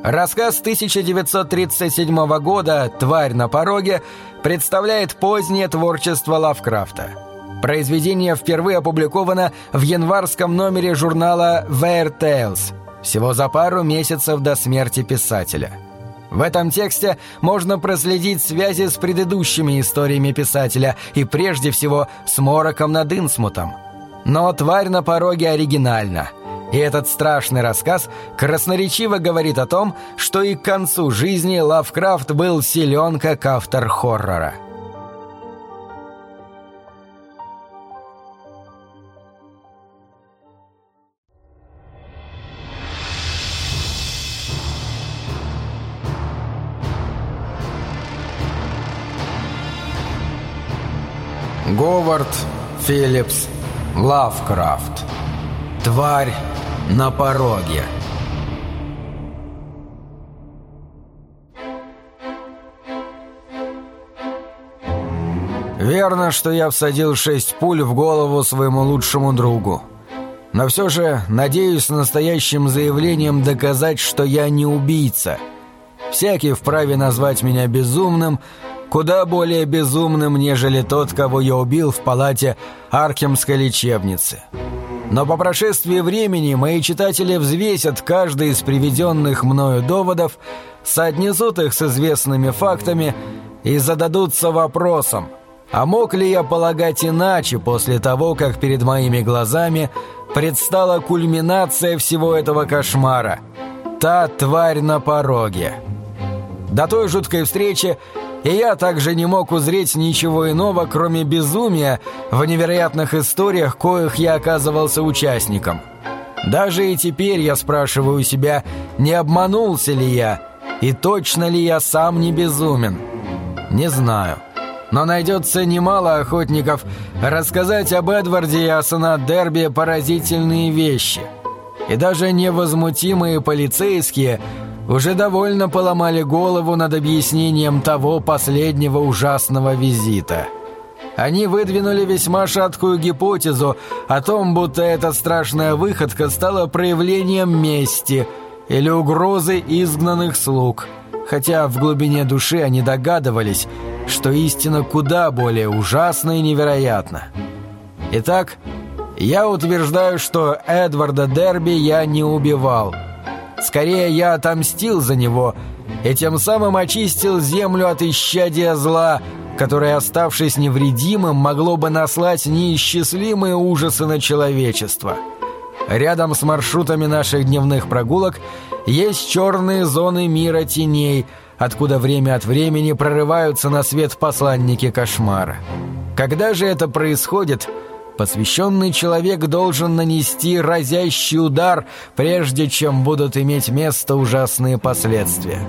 Рассказ 1937 года «Тварь на пороге» представляет позднее творчество Лавкрафта. Произведение впервые опубликовано в январском номере журнала Weird Tales, всего за пару месяцев до смерти писателя. В этом тексте можно проследить связи с предыдущими историями писателя и прежде всего с Мороком над Инсмутом. Но «Тварь на пороге» оригинальна. И этот страшный рассказ красноречиво говорит о том, что и к концу жизни Лавкрафт был силен как автор хоррора. Говард Филлипс Лавкрафт. «Тварь на пороге». Верно, что я всадил 6 пуль в голову своему лучшему другу. Но все же надеюсь настоящим заявлением доказать, что я не убийца. Всякий вправе назвать меня безумным, куда более безумным, нежели тот, кого я убил в палате Аркхемской лечебницы. Но по прошествии времени мои читатели взвесят каждый из приведенных мною доводов, соотнесут их с известными фактами и зададутся вопросом, а мог ли я полагать иначе после того, как перед моими глазами предстала кульминация всего этого кошмара – та тварь на пороге. До той жуткой встречи и я также не мог узреть ничего иного, кроме безумия в невероятных историях, коих я оказывался участником. Даже и теперь я спрашиваю себя, не обманулся ли я, и точно ли я сам не безумен. Не знаю. Но найдется немало охотников рассказать об Эдварде и Асанат Дерби поразительные вещи. И даже невозмутимые полицейские уже довольно поломали голову над объяснением того последнего ужасного визита. Они выдвинули весьма шаткую гипотезу о том, будто эта страшная выходка стала проявлением мести или угрозы изгнанных слуг, хотя в глубине души они догадывались, что истина куда более ужасна и невероятна. Итак, я утверждаю, что Эдварда Дерби я не убивал. Скорее, я отомстил за него и тем самым очистил землю от исчадия зла, которое, оставшись невредимым, могло бы наслать неисчислимые ужасы на человечество. Рядом с маршрутами наших дневных прогулок есть черные зоны мира теней, откуда время от времени прорываются на свет посланники кошмара. Когда же это происходит, посвященный человек должен нанести разящий удар, прежде чем будут иметь место ужасные последствия.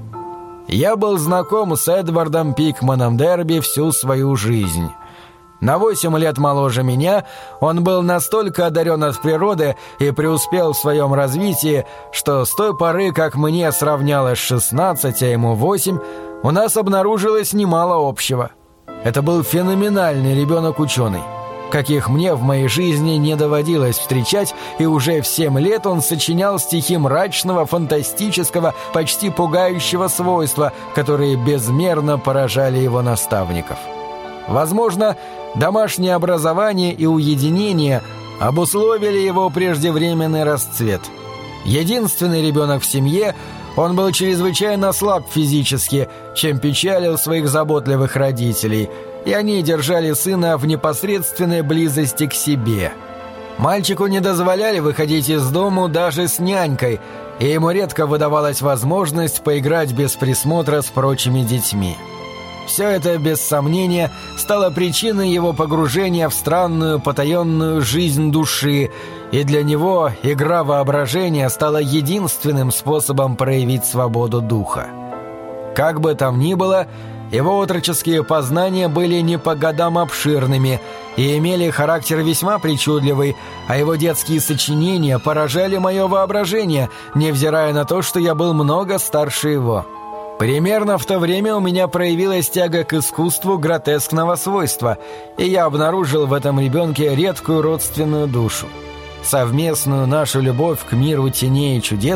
Я был знаком с Эдвардом Пикманом Дерби всю свою жизнь. На 8 лет моложе меня он был настолько одарен от природы и преуспел в своем развитии, что с той поры, как мне сравнялось 16, а ему 8, у нас обнаружилось немало общего. Это был феноменальный ребенок-ученый, каких мне в моей жизни не доводилось встречать, и уже в 7 лет он сочинял стихи мрачного, фантастического, почти пугающего свойства, которые безмерно поражали его наставников. Возможно, домашнее образование и уединение обусловили его преждевременный расцвет. Единственный ребенок в семье, он был чрезвычайно слаб физически, чем печалил своих заботливых родителей, и они держали сына в непосредственной близости к себе. Мальчику не дозволяли выходить из дому даже с нянькой, и ему редко выдавалась возможность поиграть без присмотра с прочими детьми. Все это, без сомнения, стало причиной его погружения в странную потаенную жизнь души, и для него игра воображения стала единственным способом проявить свободу духа. Как бы там ни было, его отроческие познания были не по годам обширными и имели характер весьма причудливый, а его детские сочинения поражали мое воображение, невзирая на то, что я был много старше его. Примерно в то время у меня проявилась тяга к искусству гротескного свойства, и я обнаружил в этом ребенке редкую родственную душу. Совместную нашу любовь к миру теней и чудес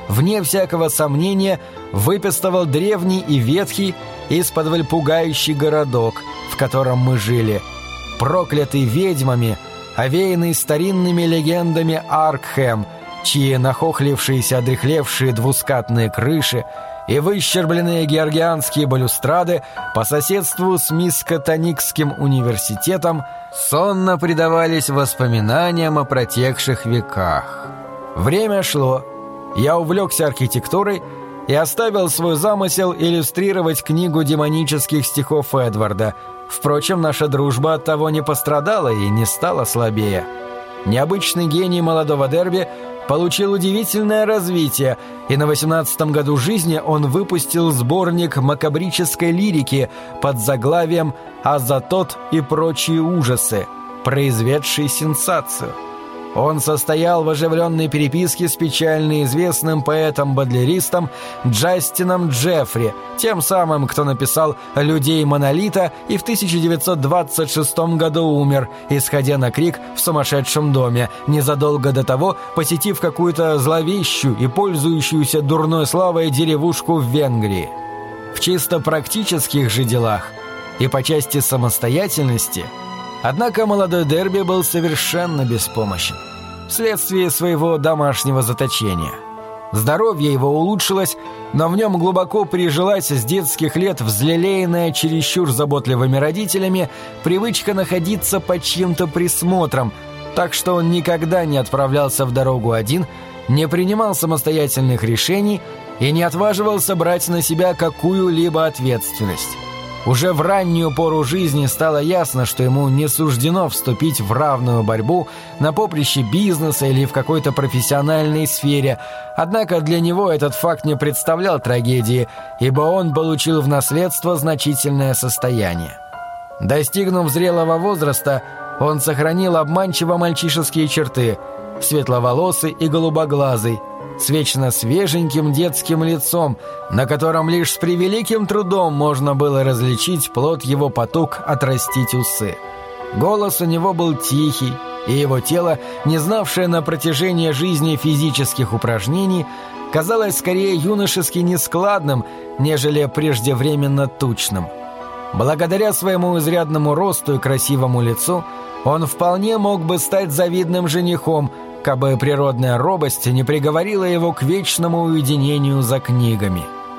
вне всякого сомнения, выпестовал древний и ветхий, исподволь пугающий городок, в котором мы жили, проклятый ведьмами, овеянный старинными легендами Аркхэм, чьи нахохлившиеся одряхлевшие двускатные крыши и выщербленные георгианские балюстрады по соседству с Мискотоникским университетом сонно предавались воспоминаниям о протекших веках. Время шло. Я увлекся архитектурой и оставил свой замысел иллюстрировать книгу демонических стихов Эдварда. Впрочем, наша дружба от того не пострадала и не стала слабее. Необычный гений молодого Дерби получил удивительное развитие, и на 18-м году жизни он выпустил сборник макабрической лирики под заглавием «Азатот и прочие ужасы», произведший сенсацию. Он состоял в оживленной переписке с печально известным поэтом-бодлеристом Джастином Джеффри, тем самым, кто написал «Людей Монолита» и в 1926 году умер, исходя на крик в сумасшедшем доме, незадолго до того посетив какую-то зловещую и пользующуюся дурной славой деревушку в Венгрии. В чисто практических же делах и по части самостоятельности – однако молодой Дерби был совершенно беспомощен вследствие своего домашнего заточения. Здоровье его улучшилось, но в нем глубоко прижилась с детских лет взлелеянная чересчур заботливыми родителями привычка находиться под чьим-то присмотром, так что он никогда не отправлялся в дорогу один, не принимал самостоятельных решений и не отваживался брать на себя какую-либо ответственность. Уже в раннюю пору жизни стало ясно, что ему не суждено вступить в равную борьбу на поприще бизнеса или в какой-то профессиональной сфере, однако для него этот факт не представлял трагедии, ибо он получил в наследство значительное состояние. Достигнув зрелого возраста, он сохранил обманчиво мальчишеские черты, светловолосый и голубоглазый, с вечно свеженьким детским лицом, на котором лишь с превеликим трудом можно было различить плод его потуг отрастить усы. Голос у него был тихий, и его тело, не знавшее на протяжении жизни физических упражнений, казалось скорее юношески нескладным, нежели преждевременно тучным. Благодаря своему изрядному росту и красивому лицу он вполне мог бы стать завидным женихом, кабы природная робость не приговорила его к вечному уединению за книгами.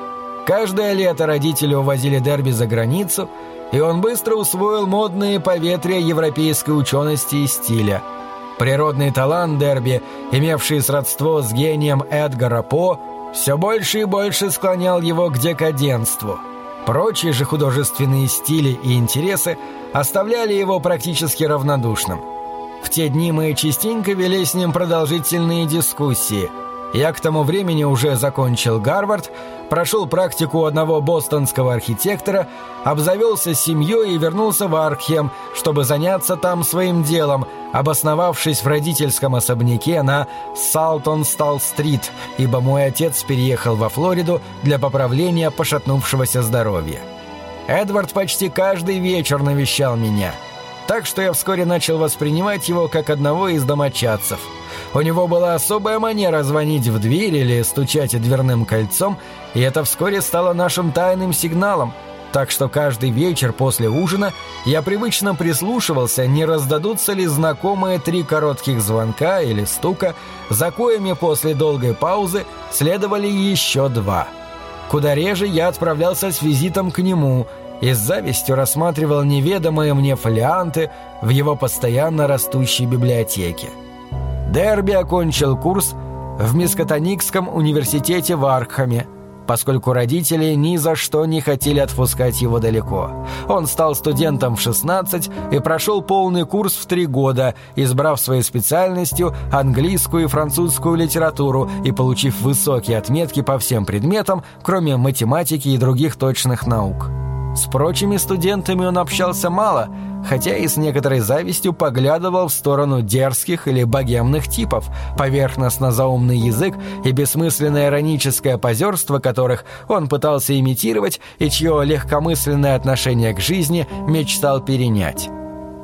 Каждое лето родители увозили Дерби за границу, и он быстро усвоил модные поветрия европейской учености и стиля. Природный талант Дерби, имевший сродство с гением Эдгара По, все больше и больше склонял его к декаденству. Прочие же художественные стили и интересы оставляли его практически равнодушным. В те дни мы частенько вели с ним продолжительные дискуссии. Я к тому времени уже закончил Гарвард, прошел практику у одного бостонского архитектора, обзавелся семьей и вернулся в Аркхем, чтобы заняться там своим делом, обосновавшись в родительском особняке на Салтонсталл-стрит, ибо мой отец переехал во Флориду для поправления пошатнувшегося здоровья. Эдвард почти каждый вечер навещал меня, так что я вскоре начал воспринимать его как одного из домочадцев. У него была особая манера звонить в дверь или стучать дверным кольцом, и это вскоре стало нашим тайным сигналом, так что каждый вечер после ужина я привычно прислушивался, не раздадутся ли знакомые 3 коротких звонка или стука, за коими после долгой паузы следовали еще 2. Куда реже я отправлялся с визитом к нему и с завистью рассматривал неведомые мне фолианты в его постоянно растущей библиотеке. Дерби окончил курс в Мискотоникском университете в Аркхаме, поскольку родители ни за что не хотели отпускать его далеко. Он стал студентом в 16 и прошел полный курс в 3 года, избрав своей специальностью английскую и французскую литературу и получив высокие отметки по всем предметам, кроме математики и других точных наук. С прочими студентами он общался мало, хотя и с некоторой завистью поглядывал в сторону дерзких или богемных типов, поверхностно-заумный язык и бессмысленное ироническое позерство которых он пытался имитировать и чье легкомысленное отношение к жизни мечтал перенять.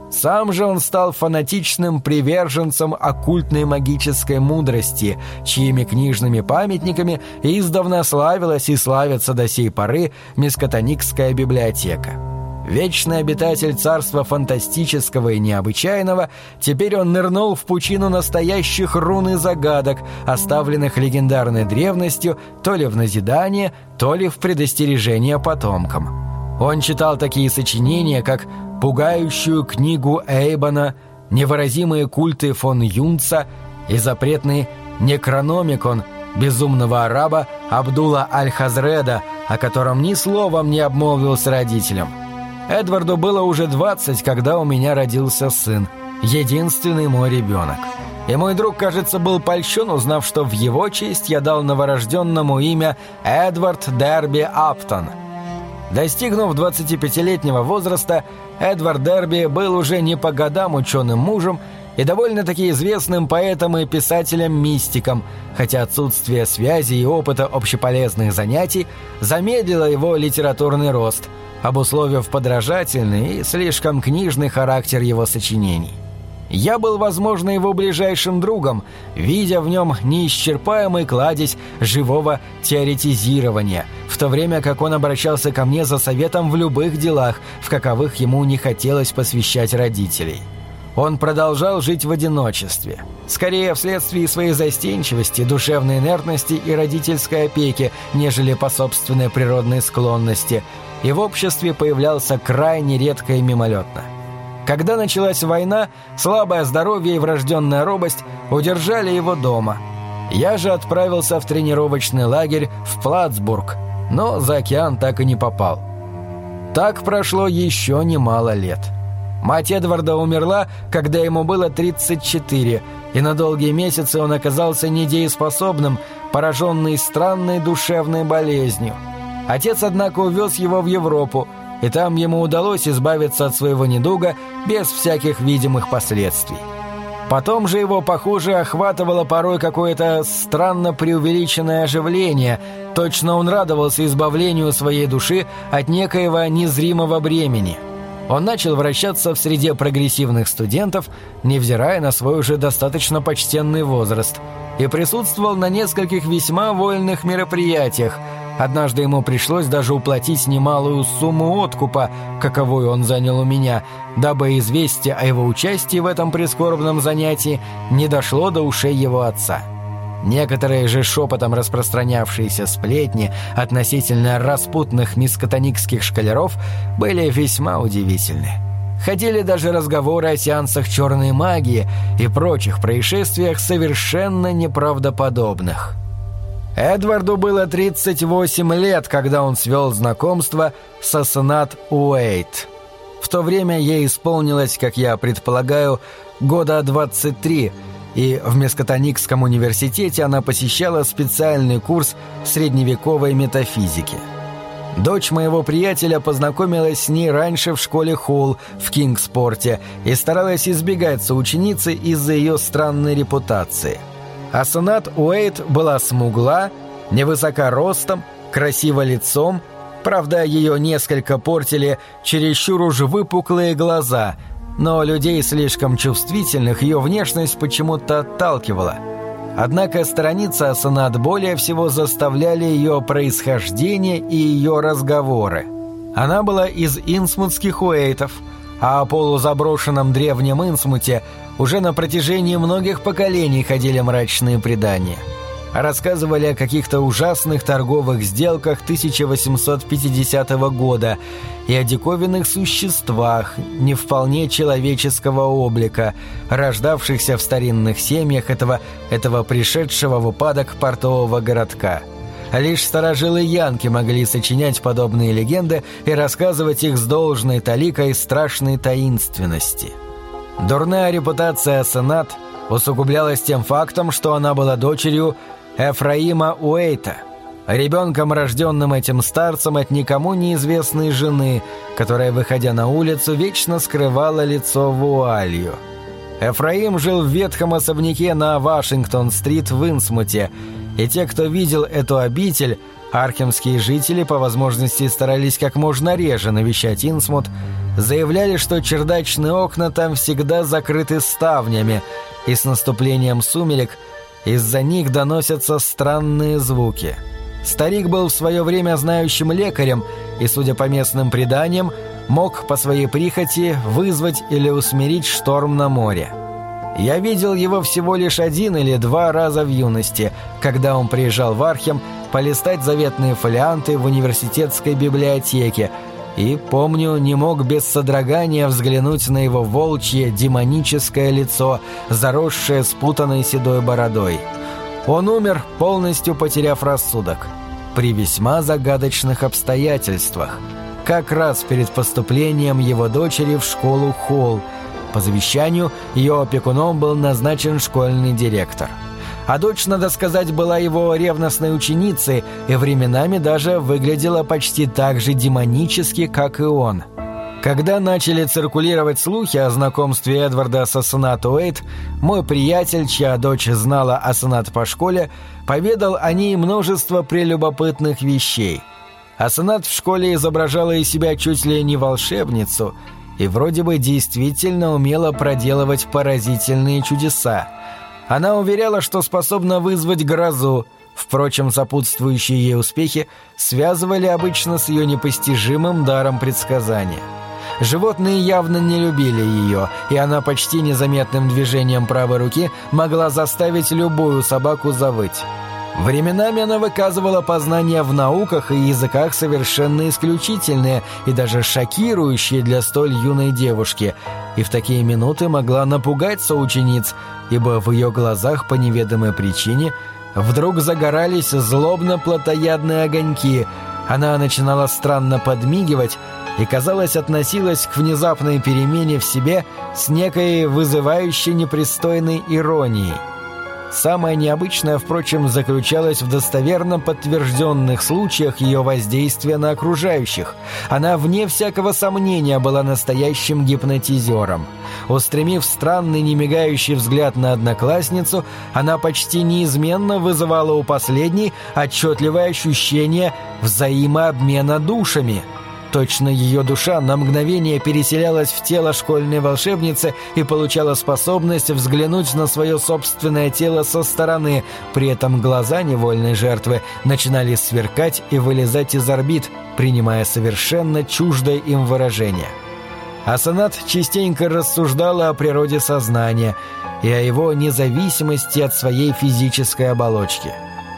Сам же он стал фанатичным приверженцем оккультной магической мудрости, чьими книжными памятниками издавна славилась и славится до сей поры Мискотоникская библиотека. Вечный обитатель царства фантастического и необычайного, теперь он нырнул в пучину настоящих рун и загадок, оставленных легендарной древностью то ли в назидание, то ли в предостережение потомкам. Он читал такие сочинения, как «Пугающую книгу Эйбона», «Невыразимые культы фон Юнца» и запретный «Некрономикон» безумного араба Абдулла Аль-Хазреда, о котором ни словом не обмолвился родителям. Эдварду было уже 20, когда у меня родился сын, единственный мой ребенок. И мой друг, кажется, был польщен, узнав, что в его честь я дал новорожденному имя Эдвард Дерби Аптон. Достигнув 25-летнего возраста, Эдвард Дерби был уже не по годам ученым мужем и довольно-таки известным поэтом и писателем-мистиком, хотя отсутствие связи и опыта общеполезных занятий замедлило его литературный рост, обусловив подражательный и слишком книжный характер его сочинений. Я был, возможно, его ближайшим другом, видя в нем неисчерпаемый кладезь живого теоретизирования, в то время как он обращался ко мне за советом в любых делах, в каковых ему не хотелось посвящать родителей. Он продолжал жить в одиночестве, скорее вследствие своей застенчивости, душевной инертности и родительской опеки, нежели по собственной природной склонности, и в обществе появлялся крайне редко и мимолетно. Когда началась война, слабое здоровье и врожденная робость удержали его дома. Я же отправился в тренировочный лагерь в Плацбург, но за океан так и не попал. Так прошло еще немало лет. Мать Эдварда умерла, когда ему было 34, и на долгие месяцы он оказался недееспособным, пораженный странной душевной болезнью. Отец, однако, увез его в Европу, и там ему удалось избавиться от своего недуга без всяких видимых последствий. Потом же его, похоже, охватывало порой какое-то странно преувеличенное оживление, точно он радовался избавлению своей души от некоего незримого бремени. Он начал вращаться в среде прогрессивных студентов, невзирая на свой уже достаточно почтенный возраст, и присутствовал на нескольких весьма вольных мероприятиях. Однажды ему пришлось даже уплатить немалую сумму откупа, каковую он занял у меня, дабы известие о его участии в этом прискорбном занятии не дошло до ушей его отца. Некоторые же шепотом распространявшиеся сплетни относительно распутных мискотоникских школяров были весьма удивительны. Ходили даже разговоры о сеансах черной магии и прочих происшествиях совершенно неправдоподобных. Эдварду было 38 лет, когда он свел знакомство с Асенат Уэйт. В то время ей исполнилось, как я предполагаю, года 23, и в Мискотоникском университете она посещала специальный курс средневековой метафизики. Дочь моего приятеля познакомилась с ней раньше в школе Холл в Кингспорте и старалась избегать соученицы из-за ее странной репутации. Асенат Уэйт была смугла, невысока ростом, красива лицом, правда, ее несколько портили чересчур уж выпуклые глаза, но людей слишком чувствительных ее внешность почему-то отталкивала. Однако сторониться Асенат более всего заставляли ее происхождение и ее разговоры. Она была из инсмутских уэйтов, а о полузаброшенном древнем Инсмуте уже на протяжении многих поколений ходили мрачные предания. Рассказывали о каких-то ужасных торговых сделках 1850 года и о диковинных существах не вполне человеческого облика, рождавшихся в старинных семьях этого пришедшего в упадок портового городка. Лишь старожилы янки могли сочинять подобные легенды и рассказывать их с должной толикой страшной таинственности. Дурная репутация Асенат усугублялась тем фактом, что она была дочерью Эфраима Уэйта, ребенком, рожденным этим старцем от никому неизвестной жены, которая, выходя на улицу, вечно скрывала лицо вуалью. Эфраим жил в ветхом особняке на Вашингтон-стрит в Инсмуте, и те, кто видел эту обитель, Архемские жители по возможности старались как можно реже навещать Инсмут, заявляли, что чердачные окна там всегда закрыты ставнями, и с наступлением сумерек из-за них доносятся странные звуки. Старик был в свое время знающим лекарем и, судя по местным преданиям, мог по своей прихоти вызвать или усмирить шторм на море. Я видел его всего лишь 1 или 2 раза в юности, когда он приезжал в Архем полистать заветные фолианты в университетской библиотеке, и, помню, не мог без содрогания взглянуть на его волчье демоническое лицо, заросшее спутанной седой бородой. Он умер, полностью потеряв рассудок, при весьма загадочных обстоятельствах, как раз перед поступлением его дочери в школу Холл. По завещанию ее опекуном был назначен школьный директор. А дочь, надо сказать, была его ревностной ученицей и временами даже выглядела почти так же демонически, как и он. Когда начали циркулировать слухи о знакомстве Эдварда с Асенат Уэйт, мой приятель, чья дочь знала Асенат по школе, поведал о ней множество прелюбопытных вещей. Асенат в школе изображала из себя чуть ли не волшебницу и вроде бы действительно умела проделывать поразительные чудеса. Она уверяла, что способна вызвать грозу. Впрочем, сопутствующие ей успехи связывали обычно с ее непостижимым даром предсказания. Животные явно не любили ее, и она почти незаметным движением правой руки могла заставить любую собаку завыть. Временами она выказывала познания в науках и языках совершенно исключительные и даже шокирующие для столь юной девушки, и в такие минуты могла напугать соучениц, ибо в ее глазах по неведомой причине вдруг загорались злобно-плотоядные огоньки, она начинала странно подмигивать и, казалось, относилась к внезапной перемене в себе с некой вызывающей непристойной иронией. Самое необычное, впрочем, заключалось в достоверно подтвержденных случаях ее воздействия на окружающих. Она, вне всякого сомнения, была настоящим гипнотизером. Устремив странный немигающий взгляд на одноклассницу, она почти неизменно вызывала у последней отчетливое ощущение взаимообмена душами. Точно ее душа на мгновение переселялась в тело школьной волшебницы и получала способность взглянуть на свое собственное тело со стороны, при этом глаза невольной жертвы начинали сверкать и вылезать из орбит, принимая совершенно чуждое им выражение. Асенат частенько рассуждала о природе сознания и о его независимости от своей физической оболочки.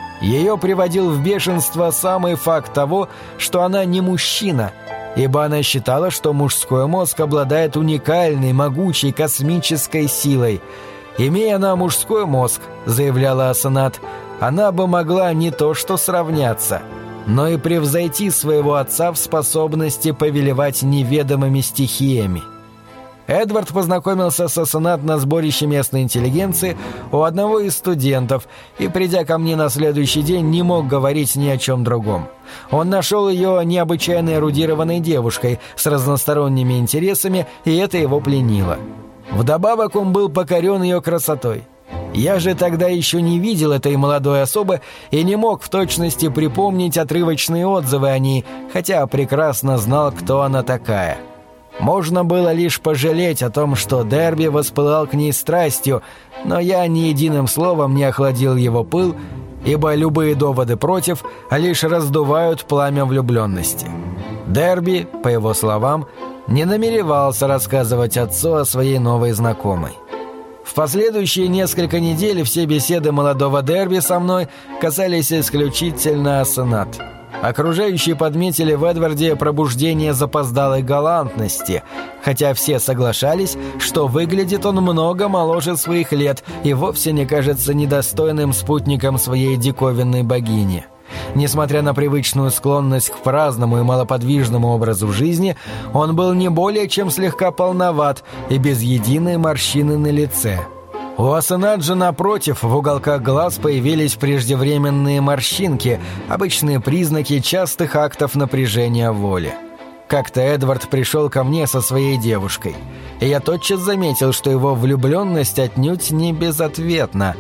Ее приводил в бешенство самый факт того, что она не мужчина, ибо она считала, что мужской мозг обладает уникальной, могучей космической силой. «Имея она мужской мозг, — заявляла Асенат, — она бы могла не то что сравняться, но и превзойти своего отца в способности повелевать неведомыми стихиями». Эдвард познакомился с Асенат на сборище местной интеллигенции у одного из студентов и, придя ко мне на следующий день, не мог говорить ни о чем другом. Он нашел ее необычайно эрудированной девушкой с разносторонними интересами, и это его пленило. Вдобавок он был покорен ее красотой. Я же тогда еще не видел этой молодой особы и не мог в точности припомнить отрывочные отзывы о ней, хотя прекрасно знал, кто она такая. Можно было лишь пожалеть о том, что Дерби воспылал к ней страстью, но я ни единым словом не охладил его пыл, ибо любые доводы против лишь раздувают пламя влюбленности. Дерби, по его словам, не намеревался рассказывать отцу о своей новой знакомой. В последующие несколько недель все беседы молодого Дерби со мной касались исключительно Асенат. Окружающие подметили в Эдварде пробуждение запоздалой галантности, хотя все соглашались, что выглядит он много моложе своих лет и вовсе не кажется недостойным спутником своей диковинной богини. Несмотря на привычную склонность к праздному и малоподвижному образу жизни, он был не более чем слегка полноват и без единой морщины на лице. У Асенат же, напротив, в уголках глаз появились преждевременные морщинки, обычные признаки частых актов напряжения воли. Как-то Эдвард пришел ко мне со своей девушкой, и я тотчас заметил, что его влюбленность отнюдь не безответна.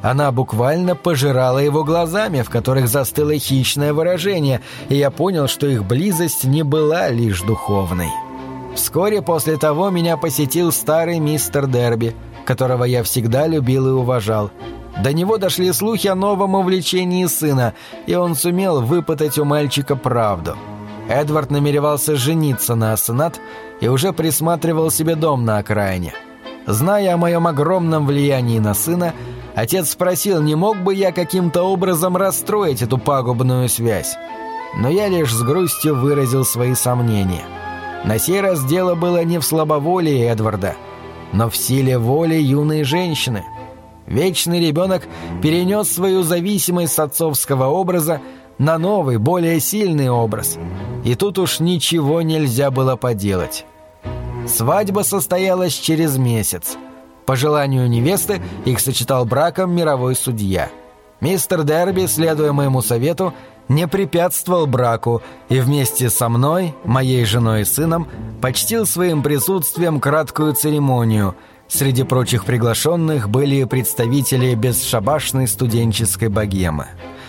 Она буквально пожирала его глазами, в которых застыло хищное выражение, и я понял, что их близость не была лишь духовной. Вскоре после того меня посетил старый мистер Дерби, которого я всегда любил и уважал. До него дошли слухи о новом увлечении сына, и он сумел выпытать у мальчика правду. Эдвард намеревался жениться на Асенат и уже присматривал себе дом на окраине. Зная о моем огромном влиянии на сына, отец спросил, не мог бы я каким-то образом расстроить эту пагубную связь. Но я лишь с грустью выразил свои сомнения. На сей раз дело было не в слабоволии Эдварда, но в силе воли юной женщины. Вечный ребенок перенес свою зависимость с отцовского образа на новый, более сильный образ. И тут уж ничего нельзя было поделать. Свадьба состоялась через месяц. По желанию невесты их сочетал браком мировой судья. Мистер Дерби, следуя моему совету, не препятствовал браку и вместе со мной, моей женой и сыном, почтил своим присутствием краткую церемонию. Среди прочих приглашенных были представители бесшабашной студенческой богемы.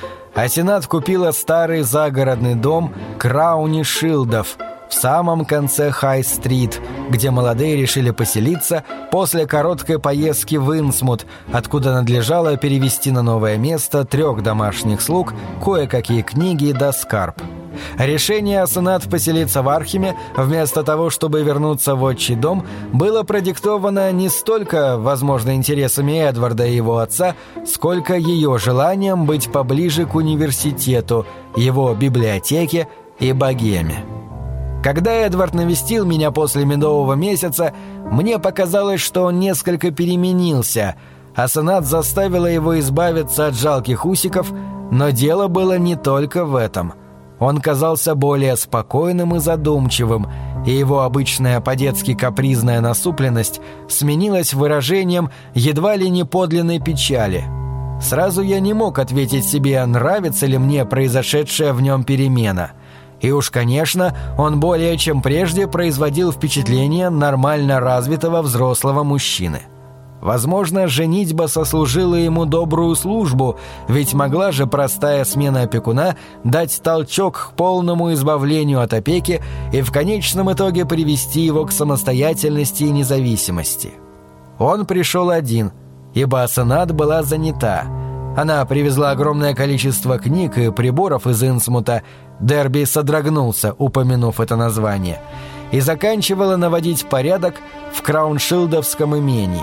Асенат купила старый загородный дом Крауни-Шилдов в самом конце Хай-стрит, где молодые решили поселиться после короткой поездки в Инсмут, откуда надлежало перевезти на новое место 3 домашних слуг, кое-какие книги да скарб. Решение Асенат поселиться в Архиме, вместо того, чтобы вернуться в отчий дом, было продиктовано не столько, возможно, интересами Эдварда и его отца, сколько ее желанием быть поближе к университету, его библиотеке и богеме. Когда Эдвард навестил меня после медового месяца, мне показалось, что он несколько переменился. Асенат заставила его избавиться от жалких усиков, но дело было не только в этом. Он казался более спокойным и задумчивым, и его обычная по-детски капризная насупленность сменилась выражением едва ли не подлинной печали. Сразу я не мог ответить себе, нравится ли мне произошедшая в нем перемена. И уж, конечно, он более чем прежде производил впечатление нормально развитого взрослого мужчины. Возможно, женитьба сослужила ему добрую службу, ведь могла же простая смена опекуна дать толчок к полному избавлению от опеки и в конечном итоге привести его к самостоятельности и независимости. Он пришел один, ибо Асенат была занята. Она привезла огромное количество книг и приборов из Инсмута, Дерби содрогнулся, упомянув это название, и заканчивала наводить порядок в Крауншилдовском имении.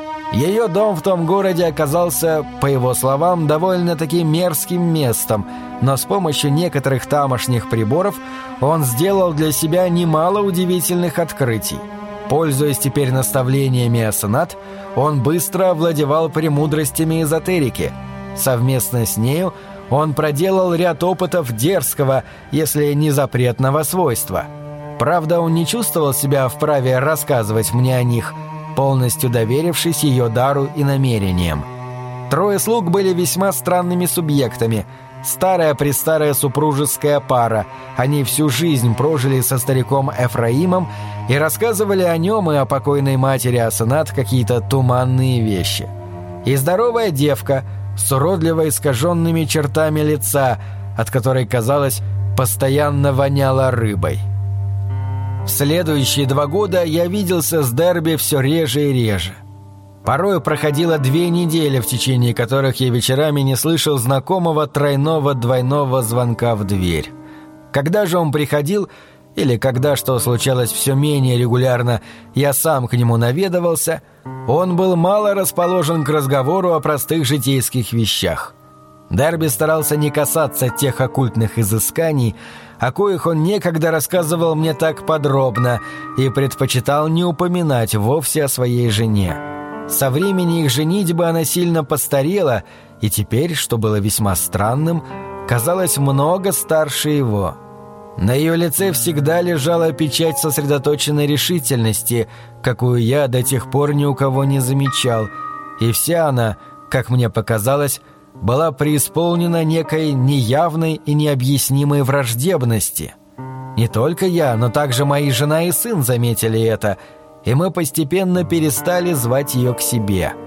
Ее дом в том городе оказался, по его словам, довольно-таки мерзким местом, но с помощью некоторых тамошних приборов он сделал для себя немало удивительных открытий. Пользуясь теперь наставлениями Асенат, он быстро овладевал премудростями эзотерики. Совместно с нею он проделал ряд опытов дерзкого, если не запретного свойства. Правда, он не чувствовал себя вправе рассказывать мне о них, полностью доверившись ее дару и намерениям. 3 слуг были весьма странными субъектами. Старая-престарая супружеская пара. Они всю жизнь прожили со стариком Эфраимом и рассказывали о нем и о покойной матери Асенат какие-то туманные вещи. И здоровая девка с уродливо искаженными чертами лица, от которой, казалось, постоянно воняло рыбой. В следующие 2 года я виделся с Дерби все реже и реже. Порой проходило 2 недели, в течение которых я вечерами не слышал знакомого тройного-двойного звонка в дверь. Когда же он приходил, или когда, что случалось все менее регулярно, я сам к нему наведывался, он был мало расположен к разговору о простых житейских вещах. Дерби старался не касаться тех оккультных изысканий, о коих он некогда рассказывал мне так подробно, и предпочитал не упоминать вовсе о своей жене. Со времени их женитьбы она сильно постарела, и теперь, что было весьма странным, казалось много старше его. На ее лице всегда лежала печать сосредоточенной решительности, какую я до тех пор ни у кого не замечал, и вся она, как мне показалось, была преисполнена некой неявной и необъяснимой враждебности. Не только я, но также мои жена и сын заметили это, и мы постепенно перестали звать ее к себе.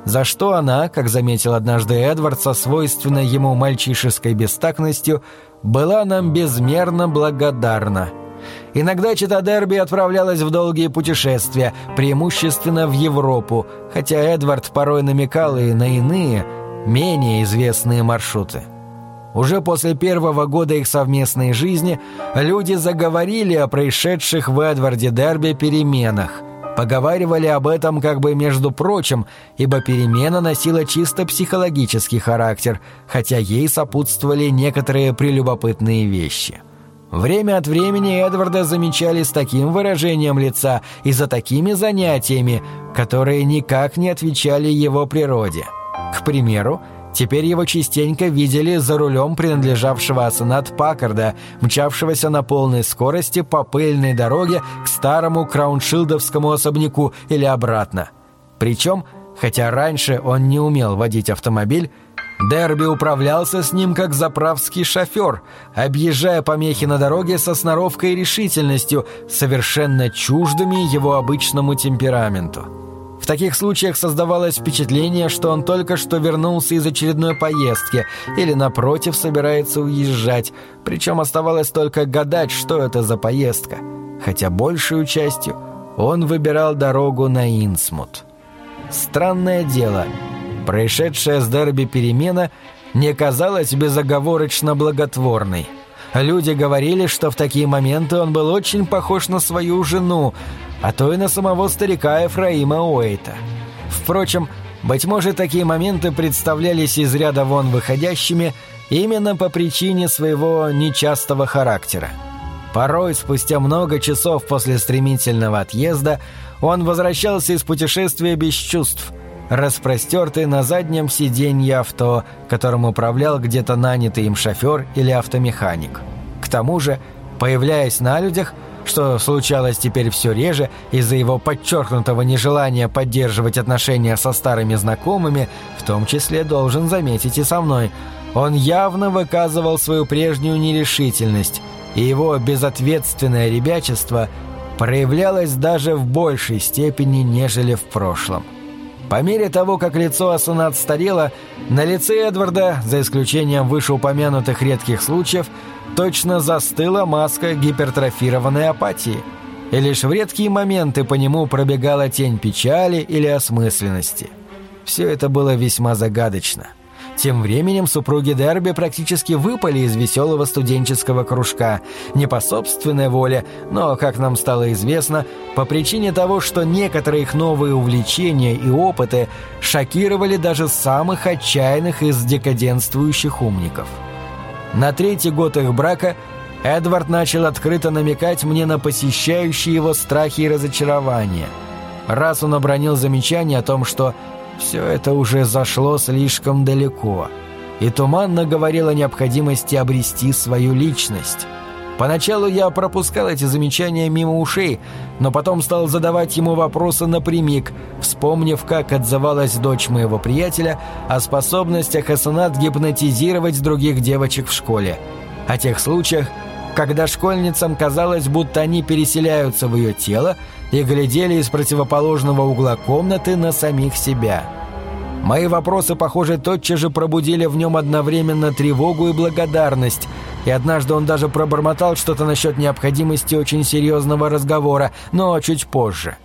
За что она, как заметил однажды Эдвард со свойственной ему мальчишеской бестактностью, была нам безмерно благодарна. Иногда чета Дерби отправлялась в долгие путешествия, преимущественно в Европу, хотя Эдвард порой намекал и на иные, менее известные маршруты. Уже после первого года их совместной жизни люди заговорили о происшедших в Эдварде Дерби переменах. Поговаривали об этом как бы между прочим, ибо перемена носила чисто психологический характер, хотя ей сопутствовали некоторые прелюбопытные вещи. Время от времени Эдварда замечали с таким выражением лица и за такими занятиями, которые никак не отвечали его природе. К примеру, теперь его частенько видели за рулем принадлежавшего Асенат Паккарда, мчавшегося на полной скорости по пыльной дороге к старому крауншилдовскому особняку или обратно. Причем, хотя раньше он не умел водить автомобиль, Дерби управлялся с ним как заправский шофер, объезжая помехи на дороге со сноровкой и решительностью, совершенно чуждыми его обычному темпераменту. В таких случаях создавалось впечатление, что он только что вернулся из очередной поездки или, напротив, собирается уезжать, причем оставалось только гадать, что это за поездка, хотя большую частью он выбирал дорогу на Инсмут. Странное дело, происшедшая с Дерби перемена не казалась безоговорочно благотворной. Люди говорили, что в такие моменты он был очень похож на свою жену, а то и на самого старика Ефраима Уэйта. Впрочем, быть может, такие моменты представлялись из ряда вон выходящими именно по причине своего нечастого характера. Порой, спустя много часов после стремительного отъезда, он возвращался из путешествия без чувств, распростертый на заднем сиденье авто, которым управлял где-то нанятый им шофер или автомеханик. К тому же, появляясь на людях, что случалось теперь все реже из-за его подчеркнутого нежелания поддерживать отношения со старыми знакомыми, в том числе, должен заметить и со мной, он явно выказывал свою прежнюю нерешительность, и его безответственное ребячество проявлялось даже в большей степени, нежели в прошлом. По мере того, как лицо Асенат старело, на лице Эдварда, за исключением вышеупомянутых редких случаев, точно застыла маска гипертрофированной апатии, и лишь в редкие моменты по нему пробегала тень печали или осмысленности. Все это было весьма загадочно. Тем временем супруги Дерби практически выпали из веселого студенческого кружка, не по собственной воле, но, как нам стало известно, по причине того, что некоторые их новые увлечения и опыты шокировали даже самых отчаянных из декаденствующих умников. На третий год их брака Эдвард начал открыто намекать мне на посещающие его страхи и разочарования. Раз он обронил замечание о том, что все это уже зашло слишком далеко, и туманно говорил о необходимости обрести свою личность. Поначалу я пропускал эти замечания мимо ушей, но потом стал задавать ему вопросы напрямик, вспомнив, как отзывалась дочь моего приятеля о способностях Асенат гипнотизировать других девочек в школе, о тех случаях, когда школьницам казалось, будто они переселяются в ее тело и глядели из противоположного угла комнаты на самих себя. Мои вопросы, похоже, тотчас же пробудили в нем одновременно тревогу и благодарность, и однажды он даже пробормотал что-то насчет необходимости очень серьезного разговора, но чуть позже.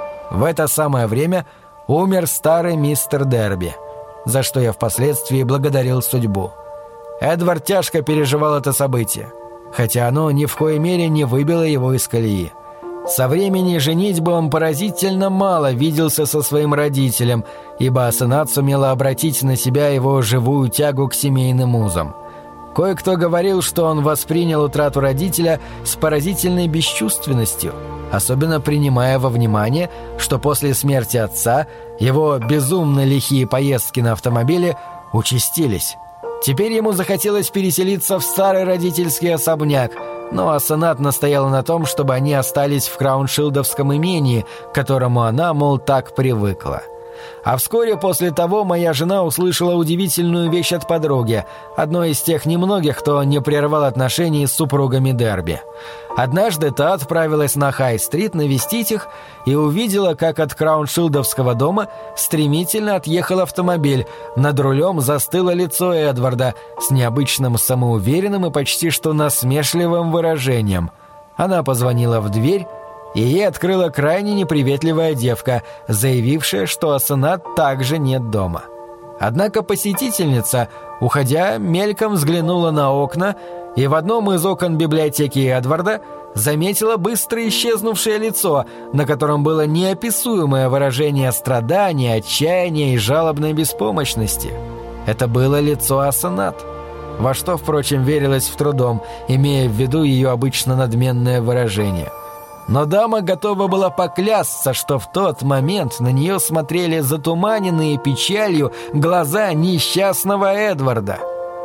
В это самое время умер старый мистер Дерби, за что я впоследствии благодарил судьбу. Эдвард тяжко переживал это событие, хотя оно ни в коей мере не выбило его из колеи. Со времени женитьбы он поразительно мало виделся со своим родителем, ибо Асенат сумела обратить на себя его живую тягу к семейным узам. Кое-кто говорил, что он воспринял утрату родителя с поразительной бесчувственностью, особенно принимая во внимание, что после смерти отца его безумно лихие поездки на автомобиле участились. Теперь ему захотелось переселиться в старый родительский особняк, но Асенат настояла на том, чтобы они остались в крауншилдовском имении, к которому она, мол, так привыкла. А вскоре после того моя жена услышала удивительную вещь от подруги, одной из тех немногих, кто не прервал отношений с супругами Дерби. Однажды та отправилась на Хай-стрит навестить их и увидела, как от Крауншилдовского дома стремительно отъехал автомобиль. Над рулем застыло лицо Эдварда с необычным самоуверенным и почти что насмешливым выражением. Она позвонила в дверь, и ей открыла крайне неприветливая девка, заявившая, что Асенат также нет дома. Однако посетительница, уходя, мельком взглянула на окна, и в одном из окон библиотеки Эдварда заметила быстро исчезнувшее лицо, на котором было неописуемое выражение страдания, отчаяния и жалобной беспомощности. Это было лицо Асенат, во что, впрочем, верилось с трудом, имея в виду ее обычно надменное выражение. Но дама готова была поклясться, что в тот момент на нее смотрели затуманенные печалью глаза несчастного Эдварда.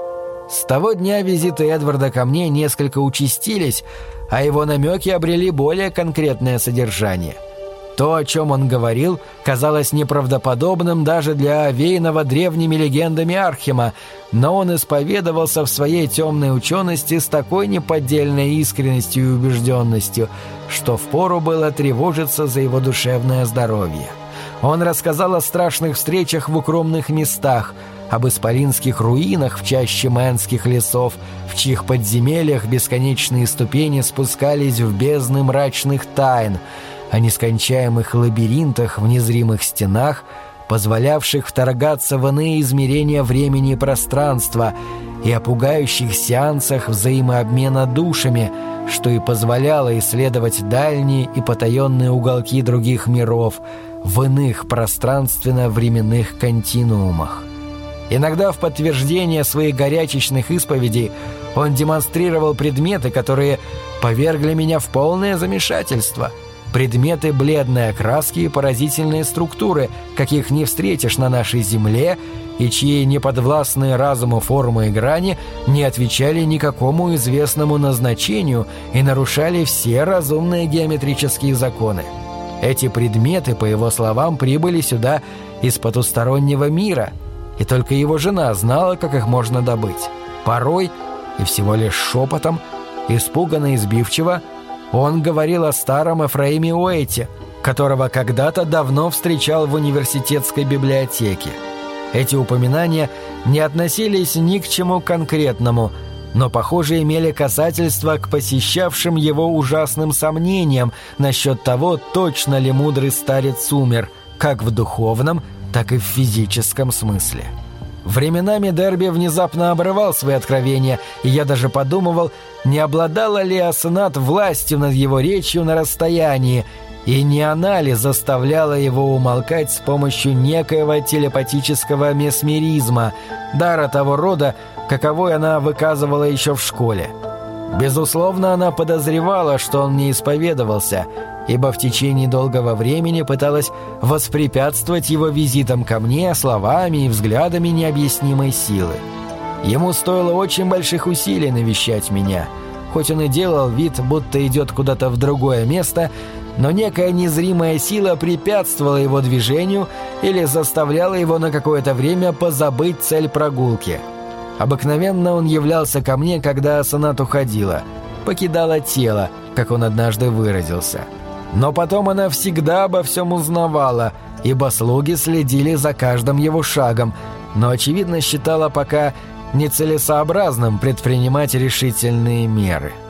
С того дня визиты Эдварда ко мне несколько участились, а его намеки обрели более конкретное содержание. То, о чем он говорил, казалось неправдоподобным даже для овеянного древними легендами Архима, но он исповедовался в своей темной учености с такой неподдельной искренностью и убежденностью, что впору было тревожиться за его душевное здоровье. Он рассказал о страшных встречах в укромных местах, об исполинских руинах в чаще Мэнских лесов, в чьих подземельях бесконечные ступени спускались в бездны мрачных тайн, о нескончаемых лабиринтах в незримых стенах, позволявших вторгаться в иные измерения времени и пространства, и о пугающих сеансах взаимообмена душами, что и позволяло исследовать дальние и потаенные уголки других миров в иных пространственно-временных континуумах. Иногда в подтверждение своих горячечных исповедей он демонстрировал предметы, которые повергли меня в полное замешательство. Предметы бледной окраски и поразительной структуры, каких не встретишь на нашей земле, и чьи неподвластные разуму формы и грани не отвечали никакому известному назначению и нарушали все разумные геометрические законы. Эти предметы, по его словам, прибыли сюда из потустороннего мира, и только его жена знала, как их можно добыть. Порой, и всего лишь шепотом, испуганно и сбивчиво, он говорил о старом Эфраиме Уэйте, которого когда-то давно встречал в университетской библиотеке. Эти упоминания не относились ни к чему конкретному, но, похоже, имели касательство к посещавшим его ужасным сомнениям насчет того, точно ли мудрый старец умер, как в духовном, так и в физическом смысле. Временами Дерби внезапно обрывал свои откровения, и я даже подумывал, не обладала ли Асенат властью над его речью на расстоянии, и не она ли заставляла его умолкать с помощью некоего телепатического месмеризма, дара того рода, каковой она выказывала еще в школе. Безусловно, она подозревала, что он не исповедовался, ибо в течение долгого времени пыталась воспрепятствовать его визитам ко мне словами и взглядами необъяснимой силы. Ему стоило очень больших усилий навещать меня, хоть он и делал вид, будто идет куда-то в другое место, но некая незримая сила препятствовала его движению или заставляла его на какое-то время позабыть цель прогулки. Обыкновенно он являлся ко мне, когда Асенат уходила, покидала тело, как он однажды выразился. Но потом она всегда обо всем узнавала, ибо слуги следили за каждым его шагом, но, очевидно, считала пока нецелесообразным предпринимать решительные меры.